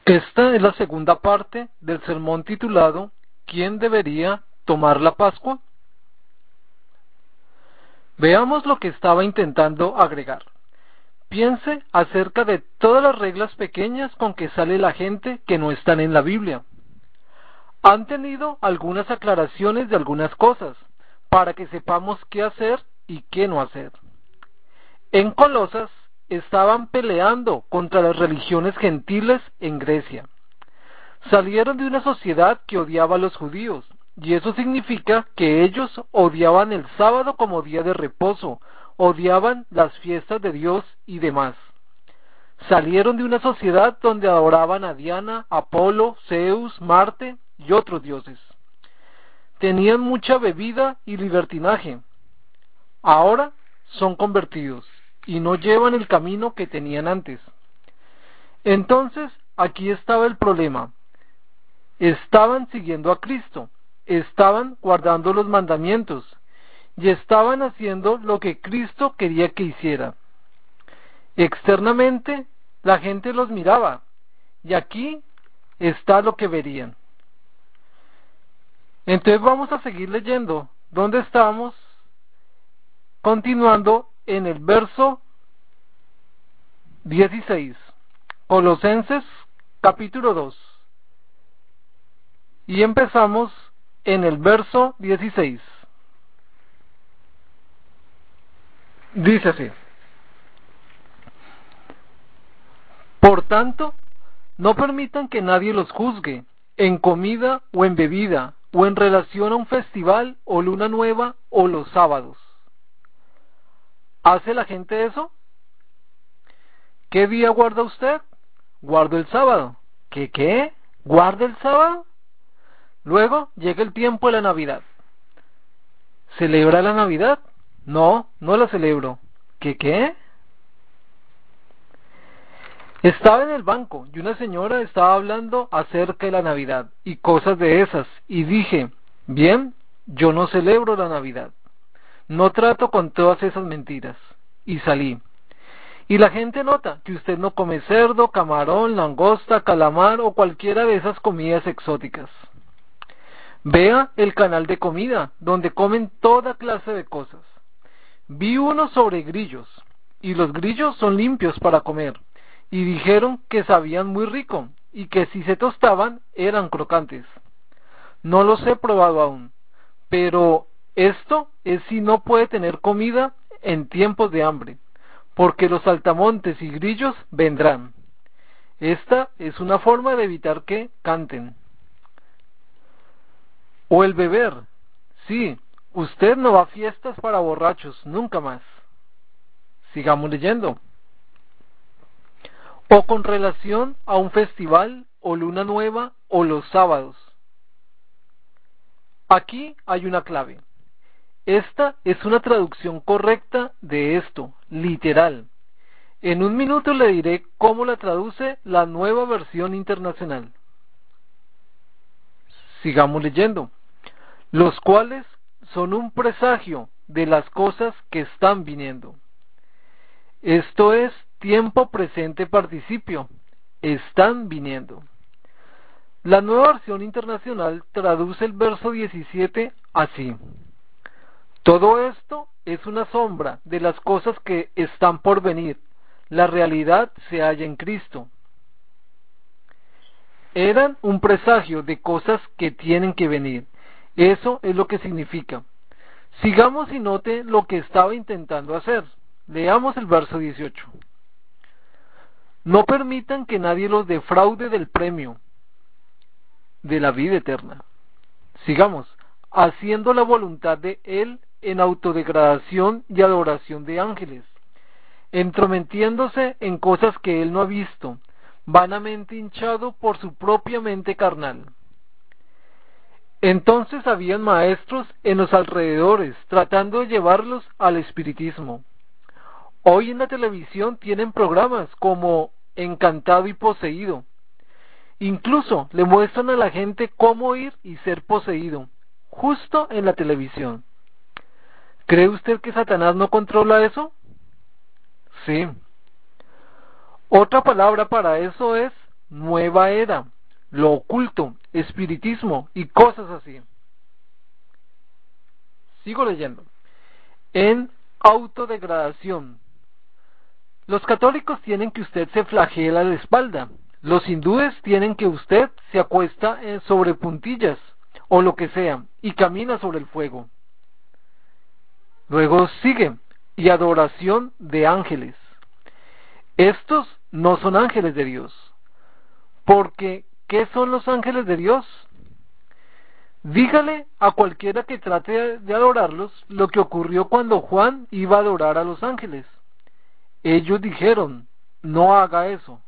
Esta es la segunda parte del sermón titulado ¿Quién debería tomar la Pascua? Veamos lo que estaba intentando agregar. Piense acerca de todas las reglas pequeñas con que sale la gente que no están en la Biblia. Han tenido algunas aclaraciones de algunas cosas, para que sepamos qué hacer y qué no hacer. En Colosas estaban peleando contra las religiones gentiles en Grecia. Salieron de una sociedad que odiaba a los judíos, y eso significa que ellos odiaban el sábado como día de reposo, odiaban las fiestas de Dios y demás. Salieron de una sociedad donde adoraban a Diana, Apolo, Zeus, Marte y otros dioses. Tenían mucha bebida y libertinaje. Ahora son convertidos y no llevan el camino que tenían antes. Entonces, aquí estaba el problema. Estaban siguiendo a Cristo, estaban guardando los mandamientos y estaban haciendo lo que Cristo quería que hiciera. Externamente, la gente los miraba y aquí está lo que verían. Entonces vamos a seguir leyendo. ¿Dónde estamos? Continuando en el verso 16. Colosenses capítulo 2. Y empezamos en el verso 16. Dice así: Por tanto, no permitan que nadie los juzgue en comida o en bebida, o en relación a un festival o luna nueva o los sábados. ¿Hace la gente eso? ¿Qué día guarda usted? Guardo el sábado. ¿Qué? ¿Guarda el sábado? Luego llega el tiempo de la Navidad. ¿Celebra la Navidad? No, no la celebro. ¿Qué? Estaba en el banco y una señora estaba hablando acerca de la Navidad y cosas de esas, y dije, bien, yo no celebro la Navidad. No trato con todas esas mentiras. Y salí. Y la gente nota que usted no come cerdo, camarón, langosta, calamar o cualquiera de esas comidas exóticas. Vea el canal de comida, donde comen toda clase de cosas. Vi uno sobre grillos, y los grillos son limpios para comer, y dijeron que sabían muy rico, y que si se tostaban eran crocantes. No los he probado aún, pero esto es si no puede tener comida en tiempos de hambre, porque los saltamontes y grillos vendrán. Esta es una forma de evitar que canten. O el beber. Sí, usted no va a fiestas para borrachos, nunca más. Sigamos leyendo. O con relación a un festival, o luna nueva, o los sábados. Aquí hay una clave. Esta es una traducción correcta de esto, literal. En un minuto le diré cómo la traduce la Nueva Versión Internacional. Sigamos leyendo. Los cuales son un presagio de las cosas que están viniendo. Esto es tiempo presente participio. Están viniendo. La Nueva Versión Internacional traduce el verso 17 así: Todo esto es una sombra de las cosas que están por venir. La realidad se halla en Cristo. Eran un presagio de cosas que tienen que venir. Eso es lo que significa. Sigamos y note lo que estaba intentando hacer. Leamos el verso 18. No permitan que nadie los defraude del premio de la vida eterna. Sigamos, haciendo la voluntad de Él en autodegradación y adoración de ángeles, entrometiéndose en cosas que Él no ha visto, vanamente hinchado por su propia mente carnal. Entonces habían maestros en los alrededores tratando de llevarlos al espiritismo. Hoy en la televisión tienen programas como Encantado y Poseído. Incluso le muestran a la gente cómo ir y ser poseído, justo en la televisión. ¿Cree usted que Satanás no controla eso? Sí. Otra palabra para eso es nueva era, lo oculto, espiritismo y cosas así. Sigo leyendo. En autodegradación. Los católicos tienen que usted se flagela la espalda. Los hindúes tienen que usted se acuesta sobre puntillas o lo que sea y camina sobre el fuego. Luego sigue, y adoración de ángeles. Estos no son ángeles de Dios, porque ¿qué son los ángeles de Dios? Dígale a cualquiera que trate de adorarlos lo que ocurrió cuando Juan iba a adorar a los ángeles. Ellos dijeron, no haga eso.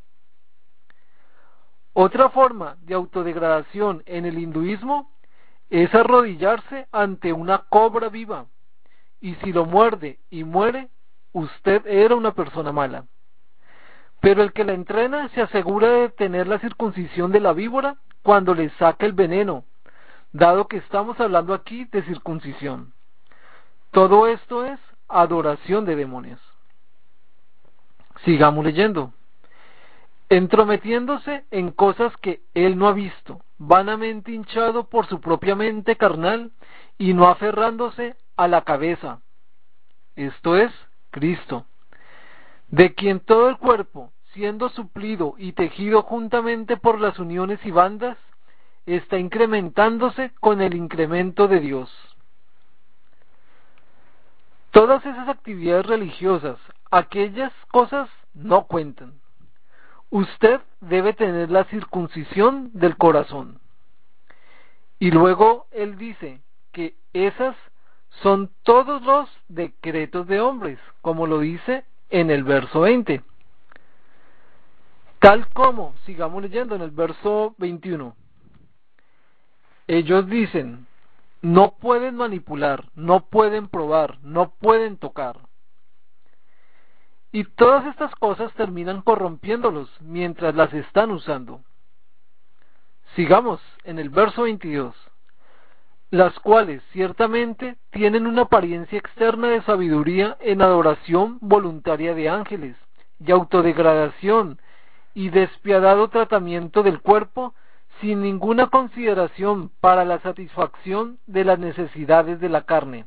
Otra forma de autodegradación en el hinduismo es arrodillarse ante una cobra viva, y si lo muerde y muere, usted era una persona mala. Pero el que la entrena se asegura de tener la circuncisión de la víbora cuando le saca el veneno, dado que estamos hablando aquí de circuncisión. Todo esto es adoración de demonios. Sigamos leyendo. Entrometiéndose en cosas que él no ha visto, vanamente hinchado por su propia mente carnal y no aferrándose a la cabeza, esto es, Cristo, de quien todo el cuerpo, siendo suplido y tejido juntamente por las uniones y bandas, está incrementándose con el incremento de Dios. Todas esas actividades religiosas, aquellas cosas no cuentan. Usted debe tener la circuncisión del corazón. Y luego él dice que esas son todos los decretos de hombres, como lo dice en el verso 20. Tal como, sigamos leyendo en el verso 21. Ellos dicen, no pueden manipular, no pueden probar, no pueden tocar. Y todas estas cosas terminan corrompiéndolos mientras las están usando. Sigamos en el verso 22. Las cuales ciertamente tienen una apariencia externa de sabiduría en adoración voluntaria de ángeles, y autodegradación, y despiadado tratamiento del cuerpo, sin ninguna consideración para la satisfacción de las necesidades de la carne.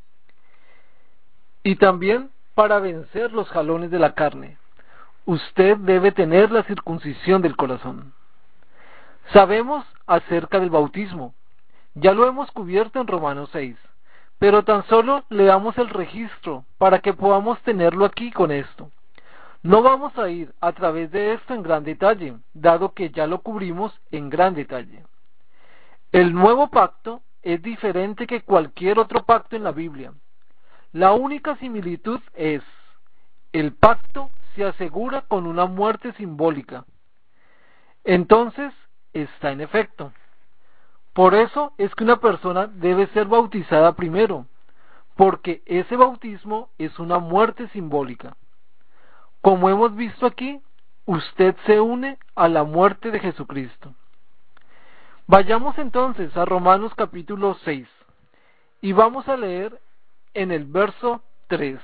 Y también para vencer los jalones de la carne, usted debe tener la circuncisión del corazón. Sabemos acerca del bautismo, ya lo hemos cubierto en Romanos 6, pero tan solo le damos el registro para que podamos tenerlo aquí con esto. No vamos a ir a través de esto en gran detalle, dado que ya lo cubrimos en gran detalle. El nuevo pacto es diferente que cualquier otro pacto en la Biblia. La única similitud es, el pacto se asegura con una muerte simbólica. Entonces, está en efecto. Por eso es que una persona debe ser bautizada primero, porque ese bautismo es una muerte simbólica. Como hemos visto aquí, usted se une a la muerte de Jesucristo. Vayamos entonces a Romanos capítulo 6 y vamos a leer en el verso 3.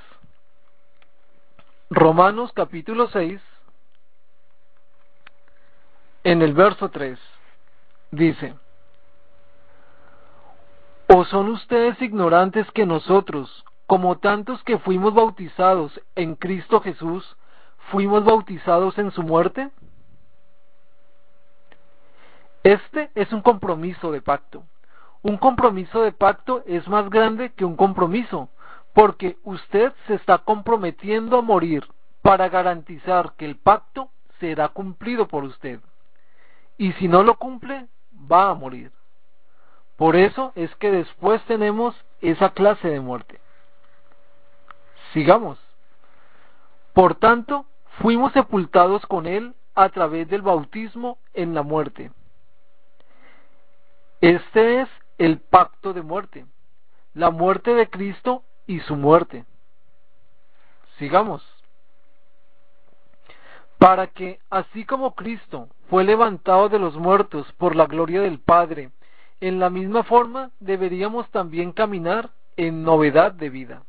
Romanos capítulo 6, en el verso 3, dice: ¿O son ustedes ignorantes que nosotros, como tantos que fuimos bautizados en Cristo Jesús, fuimos bautizados en su muerte? Este es un compromiso de pacto. Un compromiso de pacto es más grande que un compromiso, porque usted se está comprometiendo a morir para garantizar que el pacto será cumplido por usted. Y si no lo cumple, va a morir. Por eso es que después tenemos esa clase de muerte. Sigamos. Por tanto, fuimos sepultados con él a través del bautismo en la muerte. Este es el pacto de muerte, la muerte de Cristo y su muerte. Sigamos. Para que, así como Cristo fue levantado de los muertos por la gloria del Padre, en la misma forma deberíamos también caminar en novedad de vida.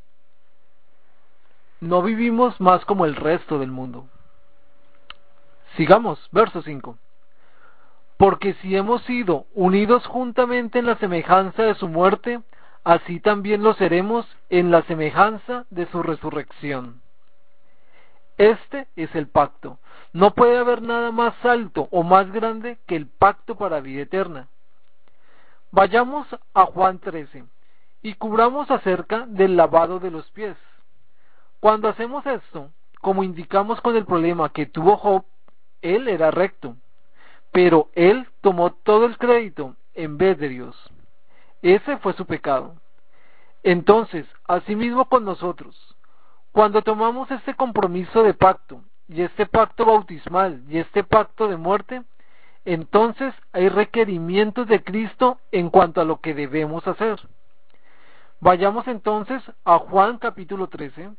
No vivimos más como el resto del mundo. Sigamos, verso 5. Porque si hemos sido unidos juntamente en la semejanza de su muerte, así también lo seremos en la semejanza de su resurrección. Este es el pacto. No puede haber nada más alto o más grande que el pacto para vida eterna. Vayamos a Juan 13 y cubramos acerca del lavado de los pies. Cuando hacemos esto, como indicamos con el problema que tuvo Job, él era recto, pero él tomó todo el crédito en vez de Dios. Ese fue su pecado. Entonces, asimismo con nosotros, cuando tomamos este compromiso de pacto, y este pacto bautismal, y este pacto de muerte, entonces hay requerimientos de Cristo en cuanto a lo que debemos hacer. Vayamos entonces a Juan capítulo 13,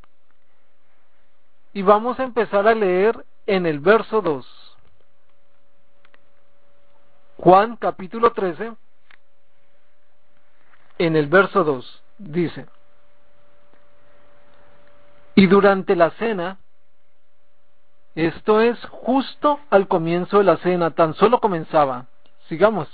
y vamos a empezar a leer en el verso 2. Juan capítulo 13, en el verso 2, dice: Y durante la cena, esto es justo al comienzo de la cena, tan solo comenzaba. Sigamos.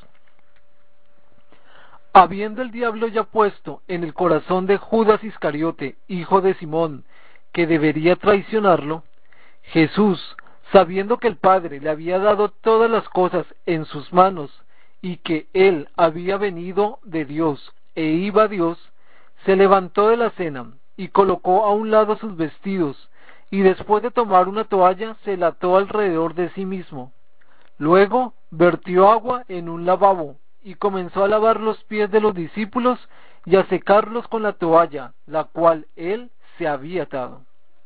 Habiendo el diablo ya puesto en el corazón de Judas Iscariote, hijo de Simón, que debería traicionarlo, Jesús, sabiendo que el Padre le había dado todas las cosas en sus manos, y que él había venido de Dios e iba a Dios, se levantó de la cena, y colocó a un lado sus vestidos, y después de tomar una toalla se la ató alrededor de sí mismo. Luego vertió agua en un lavabo, y comenzó a lavar los pies de los discípulos, y a secarlos con la toalla, la cual él se había atado.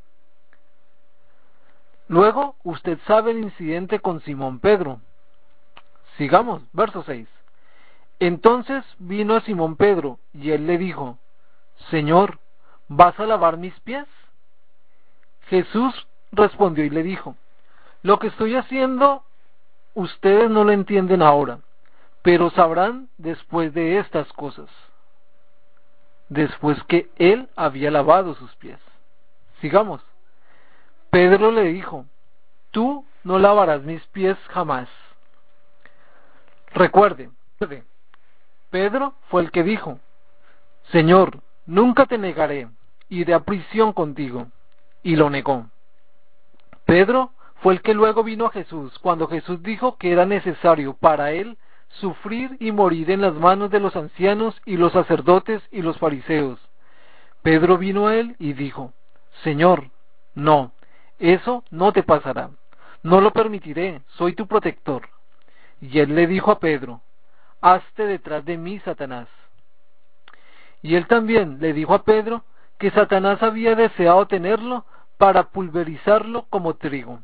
Luego, usted sabe el incidente con Simón Pedro. Sigamos, verso 6. Entonces vino a Simón Pedro, y él le dijo: Señor, ¿vas a lavar mis pies? Jesús respondió y le dijo: Lo que estoy haciendo, ustedes no lo entienden ahora, pero sabrán después de estas cosas. Después que él había lavado sus pies. Sigamos. Pedro le dijo: Tú no lavarás mis pies jamás. Recuerde, Pedro fue el que dijo: Señor, nunca te negaré, iré a prisión contigo. Y lo negó. Pedro fue el que luego vino a Jesús, cuando Jesús dijo que era necesario para él sufrir y morir en las manos de los ancianos y los sacerdotes y los fariseos. Pedro vino a él y dijo: Señor, no, eso no te pasará. No lo permitiré, soy tu protector. Y él le dijo a Pedro: Hazte detrás de mí, Satanás. Y él también le dijo a Pedro que Satanás había deseado tenerlo para pulverizarlo como trigo.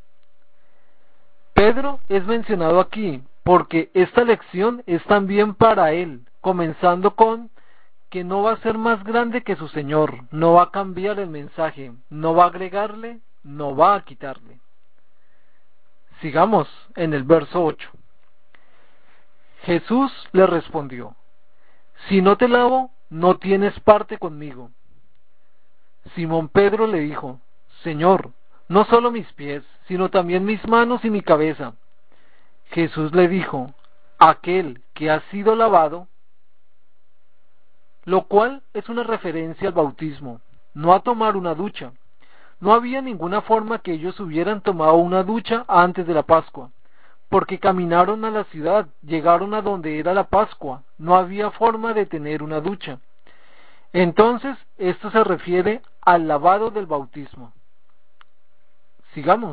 Pedro es mencionado aquí porque esta lección es también para él, comenzando con que no va a ser más grande que su Señor, no va a cambiar el mensaje, no va a agregarle, no va a quitarle. Sigamos en el verso 8. Jesús le respondió: Si no te lavo, no tienes parte conmigo. Simón Pedro le dijo: Señor, no solo mis pies, sino también mis manos y mi cabeza. Jesús le dijo: Aquel que ha sido lavado, lo cual es una referencia al bautismo, no a tomar una ducha. No había ninguna forma que ellos hubieran tomado una ducha antes de la Pascua, porque caminaron a la ciudad, llegaron a donde era la Pascua, no había forma de tener una ducha. Entonces, esto se refiere al lavado del bautismo. Sigamos.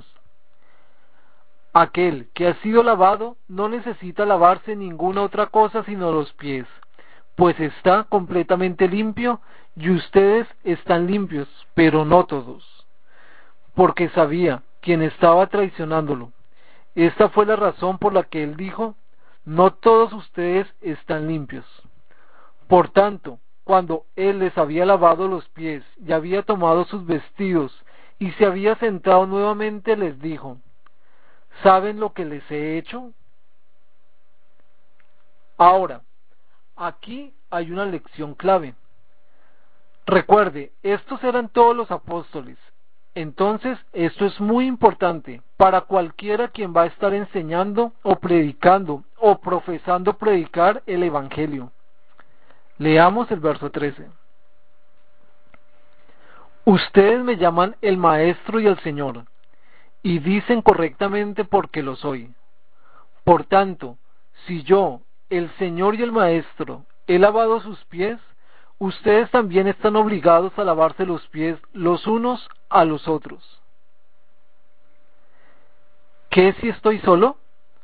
Aquel que ha sido lavado no necesita lavarse ninguna otra cosa sino los pies, pues está completamente limpio, y ustedes están limpios, pero no todos, porque sabía quién estaba traicionándolo. Esta fue la razón por la que él dijo: No todos ustedes están limpios. Por tanto, cuando él les había lavado los pies y había tomado sus vestidos y se había sentado nuevamente, les dijo: ¿Saben lo que les he hecho? Ahora, aquí hay una lección clave. Recuerde, estos eran todos los apóstoles. Entonces, esto es muy importante para cualquiera quien va a estar enseñando o predicando o profesando predicar el Evangelio. Leamos el verso 13. Ustedes me llaman el Maestro y el Señor, y dicen correctamente porque lo soy. Por tanto, si yo, el Señor y el Maestro, he lavado sus pies, ustedes también están obligados a lavarse los pies los unos a los otros. ¿Qué si estoy solo?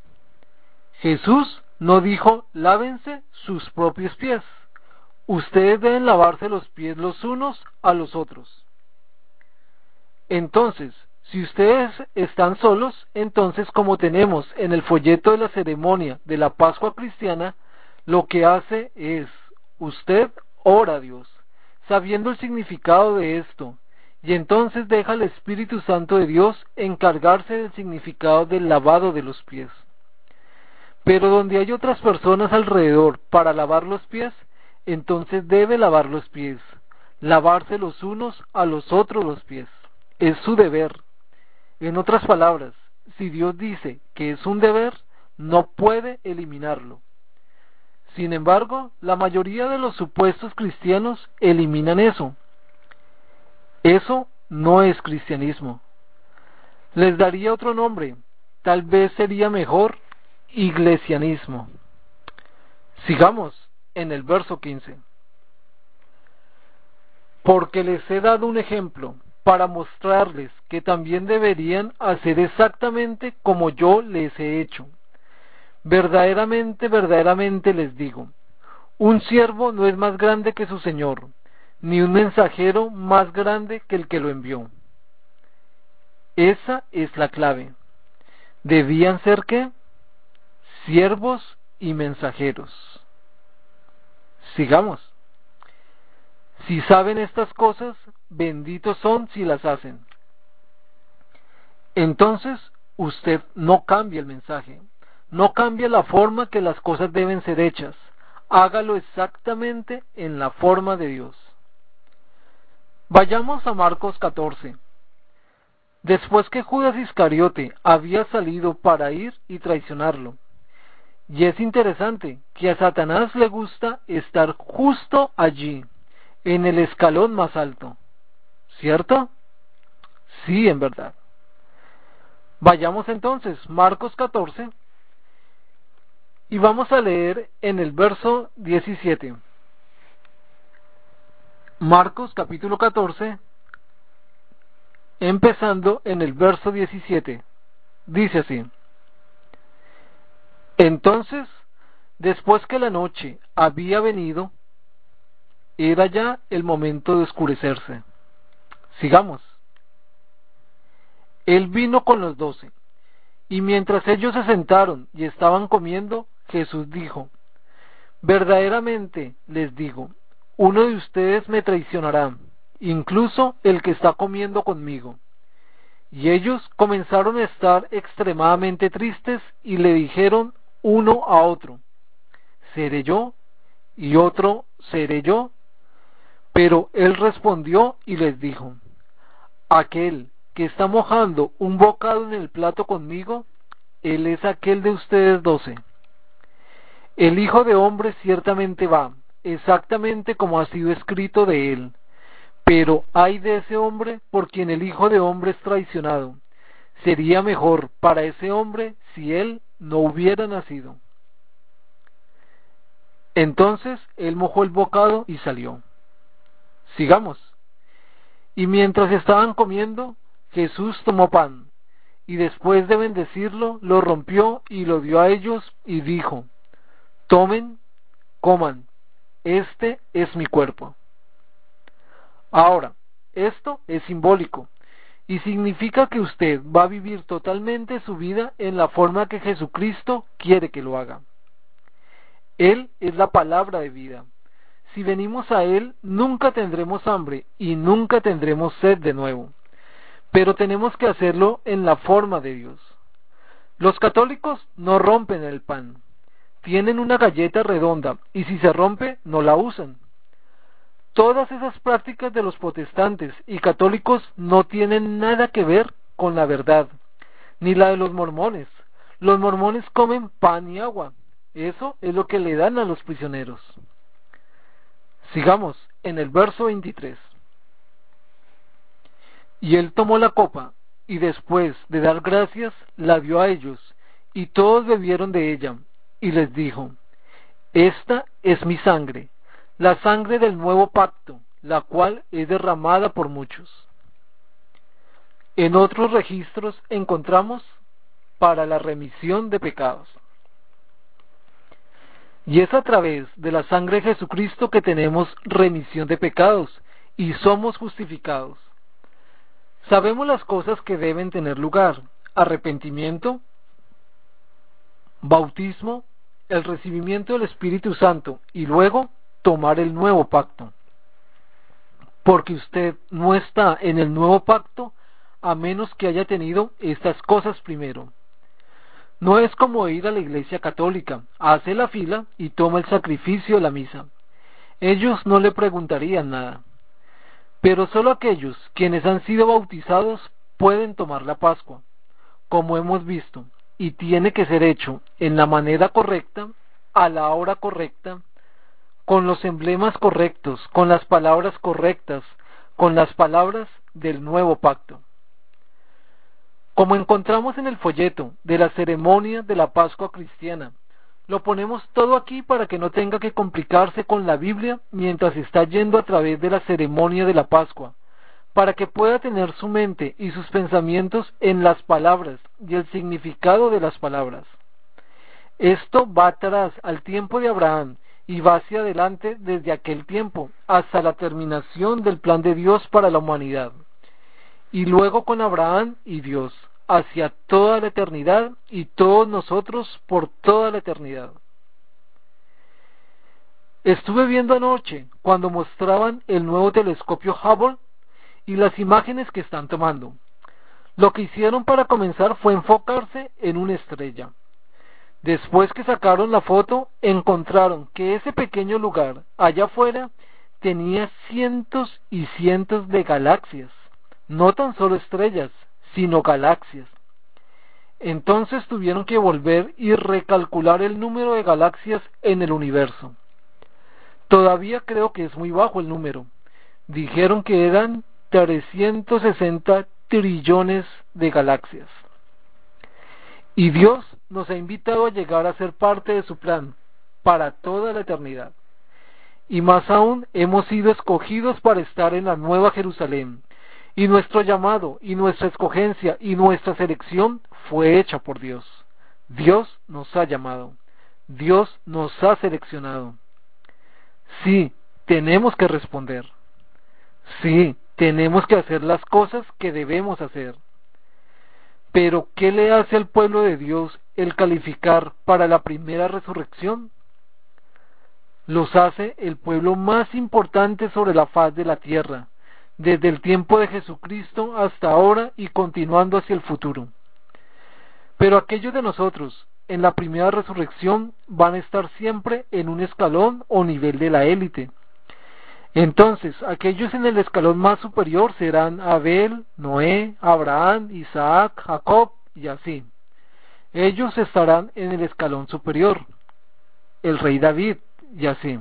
Jesús no dijo, lávense sus propios pies. Ustedes deben lavarse los pies los unos a los otros. Entonces, si ustedes están solos, entonces como tenemos en el folleto de la ceremonia de la Pascua cristiana, lo que hace es, usted ora a Dios, sabiendo el significado de esto, y entonces deja al Espíritu Santo de Dios encargarse del significado del lavado de los pies. Pero donde hay otras personas alrededor para lavar los pies, entonces debe lavar los pies, lavarse los unos a los otros los pies. Es su deber. En otras palabras, si Dios dice que es un deber, no puede eliminarlo. Sin embargo, la mayoría de los supuestos cristianos eliminan eso. Eso no es cristianismo. Les daría otro nombre, tal vez sería mejor iglesianismo. Sigamos en el verso 15. Porque les he dado un ejemplo para mostrarles que también deberían hacer exactamente como yo les he hecho. Verdaderamente, verdaderamente les digo, un siervo no es más grande que su señor, ni un mensajero más grande que el que lo envió. Esa es la clave. ¿Debían ser qué? Siervos y mensajeros. Sigamos. Si saben estas cosas, benditos son si las hacen. Entonces, usted no cambia el mensaje, no cambia la forma que las cosas deben ser hechas. Hágalo exactamente en la forma de Dios. Vayamos a Marcos 14. Después que Judas Iscariote había salido para ir y traicionarlo. Y es interesante que a Satanás le gusta estar justo allí, en el escalón más alto. ¿Cierto? Sí, en verdad. Vayamos entonces, Marcos 14, y vamos a leer en el verso 17. Marcos capítulo 14, empezando en el verso 17. Dice así: Entonces, después que la noche había venido, era ya el momento de oscurecerse. Sigamos. Él vino con los 12, y mientras ellos se sentaron y estaban comiendo, Jesús dijo: Verdaderamente les digo, uno de ustedes me traicionará, incluso el que está comiendo conmigo. Y ellos comenzaron a estar extremadamente tristes y le dijeron uno a otro: ¿seré yo? Y otro: ¿seré yo? Pero él respondió y les dijo: aquel que está mojando un bocado en el plato conmigo, él es aquel de ustedes 12. El Hijo de Hombre ciertamente va, exactamente como ha sido escrito de él. Pero ay de ese hombre por quien el Hijo de Hombre es traicionado. Sería mejor para ese hombre si él no hubiera nacido. Entonces él mojó el bocado y salió. Sigamos. Y mientras estaban comiendo, Jesús tomó pan, y después de bendecirlo, lo rompió y lo dio a ellos, y dijo: tomen, coman, este es mi cuerpo. Ahora, esto es simbólico, y significa que usted va a vivir totalmente su vida en la forma que Jesucristo quiere que lo haga. Él es la palabra de vida. Si venimos a Él, nunca tendremos hambre y nunca tendremos sed de nuevo. Pero tenemos que hacerlo en la forma de Dios. Los católicos no rompen el pan. Tienen una galleta redonda y si se rompe, no la usan. Todas esas prácticas de los protestantes y católicos no tienen nada que ver con la verdad, ni la de los mormones. Los mormones comen pan y agua. Eso es lo que le dan a los prisioneros. Sigamos en el verso 23. Y él tomó la copa, y después de dar gracias, la dio a ellos, y todos bebieron de ella, y les dijo: Esta es mi sangre, la sangre del nuevo pacto, la cual es derramada por muchos. En otros registros encontramos para la remisión de pecados. Y es a través de la sangre de Jesucristo que tenemos remisión de pecados y somos justificados. Sabemos las cosas que deben tener lugar: arrepentimiento, bautismo, el recibimiento del Espíritu Santo y luego tomar el nuevo pacto. Porque usted no está en el nuevo pacto a menos que haya tenido estas cosas primero. No es como ir a la iglesia católica, hace la fila y toma el sacrificio de la misa. Ellos no le preguntarían nada. Pero solo aquellos quienes han sido bautizados pueden tomar la Pascua, como hemos visto, y tiene que ser hecho en la manera correcta, a la hora correcta, con los emblemas correctos, con las palabras correctas, con las palabras del nuevo pacto. Como encontramos en el folleto de la ceremonia de la Pascua cristiana, lo ponemos todo aquí para que no tenga que complicarse con la Biblia mientras está yendo a través de la ceremonia de la Pascua, para que pueda tener su mente y sus pensamientos en las palabras y el significado de las palabras. Esto va atrás al tiempo de Abraham y va hacia adelante desde aquel tiempo hasta la terminación del plan de Dios para la humanidad. Y luego con Abraham y Dios, hacia toda la eternidad y todos nosotros por toda la eternidad. Estuve viendo anoche cuando mostraban el nuevo telescopio Hubble y las imágenes que están tomando. Lo que hicieron para comenzar fue enfocarse en una estrella. Después que sacaron la foto, encontraron que ese pequeño lugar allá afuera tenía cientos y cientos de galaxias. No tan solo estrellas, sino galaxias. Entonces tuvieron que volver y recalcular el número de galaxias en el universo. Todavía creo que es muy bajo el número. Dijeron que eran 360 trillones de galaxias. Y Dios nos ha invitado a llegar a ser parte de su plan para toda la eternidad. Y más aún, hemos sido escogidos para estar en la Nueva Jerusalén. Y nuestro llamado, y nuestra escogencia, y nuestra selección fue hecha por Dios. Dios nos ha llamado. Dios nos ha seleccionado. Sí, tenemos que responder. Sí, tenemos que hacer las cosas que debemos hacer. Pero, ¿qué le hace al pueblo de Dios el calificar para la primera resurrección? Los hace el pueblo más importante sobre la faz de la tierra, desde el tiempo de Jesucristo hasta ahora y continuando hacia el futuro. Pero aquellos de nosotros, en la primera resurrección, van a estar siempre en un escalón o nivel de la élite. Entonces, aquellos en el escalón más superior serán Abel, Noé, Abraham, Isaac, Jacob y así. Ellos estarán en el escalón superior, el rey David y así.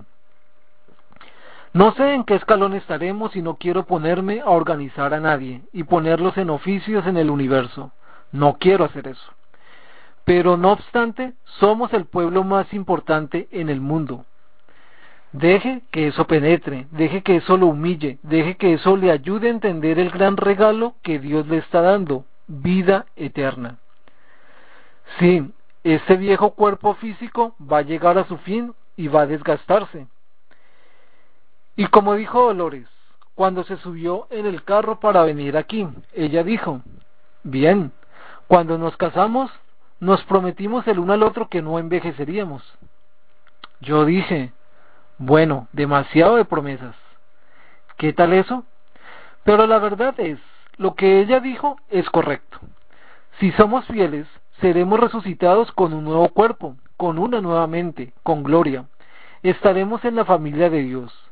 No sé en qué escalón estaremos y no quiero ponerme a organizar a nadie y ponerlos en oficios en el universo. No quiero hacer eso. Pero no obstante, somos el pueblo más importante en el mundo. Deje que eso penetre, deje que eso lo humille, deje que eso le ayude a entender el gran regalo que Dios le está dando, vida eterna. Sí, ese viejo cuerpo físico va a llegar a su fin y va a desgastarse. Y como dijo Dolores, cuando se subió en el carro para venir aquí, ella dijo: bien, cuando nos casamos, nos prometimos el uno al otro que no envejeceríamos. Yo dije: bueno, demasiado de promesas. ¿Qué tal eso? Pero la verdad es, lo que ella dijo es correcto. Si somos fieles, seremos resucitados con un nuevo cuerpo, con una nueva mente, con gloria. Estaremos en la familia de Dios.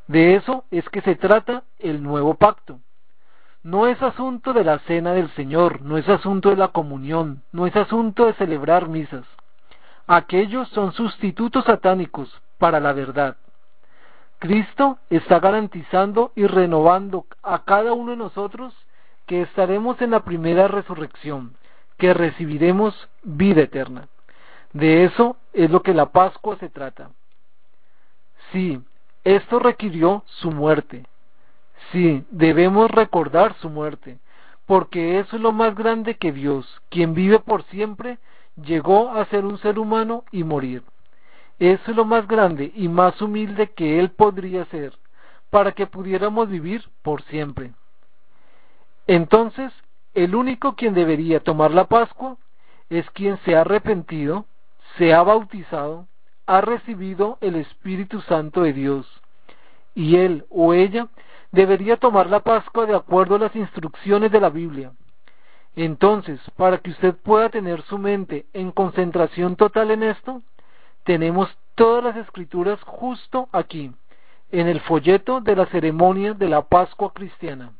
De eso es que se trata el nuevo pacto. No es asunto de la cena del Señor, no es asunto de la comunión, no es asunto de celebrar misas. Aquellos son sustitutos satánicos para la verdad. Cristo está garantizando y renovando a cada uno de nosotros que estaremos en la primera resurrección, que recibiremos vida eterna. De eso es lo que la Pascua se trata. Sí, esto requirió su muerte. Sí, debemos recordar su muerte, porque eso es lo más grande que Dios, quien vive por siempre, llegó a ser un ser humano y morir. Eso es lo más grande y más humilde que Él podría ser, para que pudiéramos vivir por siempre. Entonces, el único quien debería tomar la Pascua es quien se ha arrepentido, se ha bautizado, ha recibido el Espíritu Santo de Dios, y él o ella debería tomar la Pascua de acuerdo a las instrucciones de la Biblia. Entonces, para que usted pueda tener su mente en concentración total en esto, tenemos todas las escrituras justo aquí, en el folleto de la ceremonia de la Pascua cristiana.